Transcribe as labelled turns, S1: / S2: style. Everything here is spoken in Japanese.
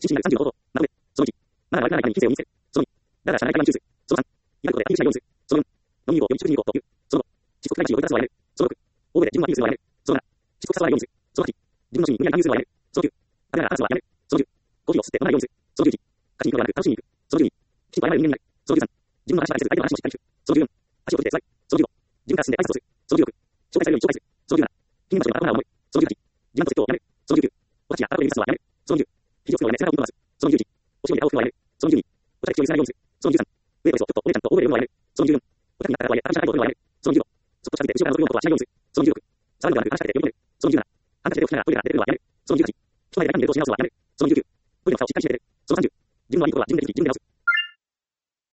S1: 心身になる35度。なので、その1、まだ悪くないかに非性を見せる。その2、だから社内会話に急す。その3、いわゆることでアピールしないようにする。その4、飲みをより熟人をという。その5、窒息プライバシーを追い出すをやめる。その6、欧米で自分のアピールするをやめる。その7、窒息させないようにする。その8、自分の趣味に無理やり勧誘するをやめる。その9、あだ名話すをやめる。その10、コーヒーを吸って飲まないようにする。その11、家事に行くのではなく楽しみに行く。その12、きちんと謝る人間になる。その13、自分の話はせず相手の話もしっかり聞く。その14、足を取って座り。その15、自分から進んで挨拶をする。その16、紹介されるように紹介する。その17、君の場所にまた思い。その18、自分とセットをやめる。その19、お立ちや荒く指すのはやめる。その20、肘をつくのをやめ背中を向けます。その21、お尻で顔を拭くのをやめる。その22、お立ちを譲らないようにする。その23、上とをちょっとお姉ちゃんと大声で呼ぶのをやめる。その24、お立ちになったらとはいえ、ある社会とをやめる。その25、そっと近づいて後ろから覗くようなことはしないようにする。その26、触るのではなく話しかけて呼び込める。その27、ハンカチで起きながらトイレから出てくるのはやめる。その28、人前で中身でどうし直すのはやめる。その29、トイレの蓋をしっかり閉めてる。その30、自分の悪いところは自分で気づき自分で直す。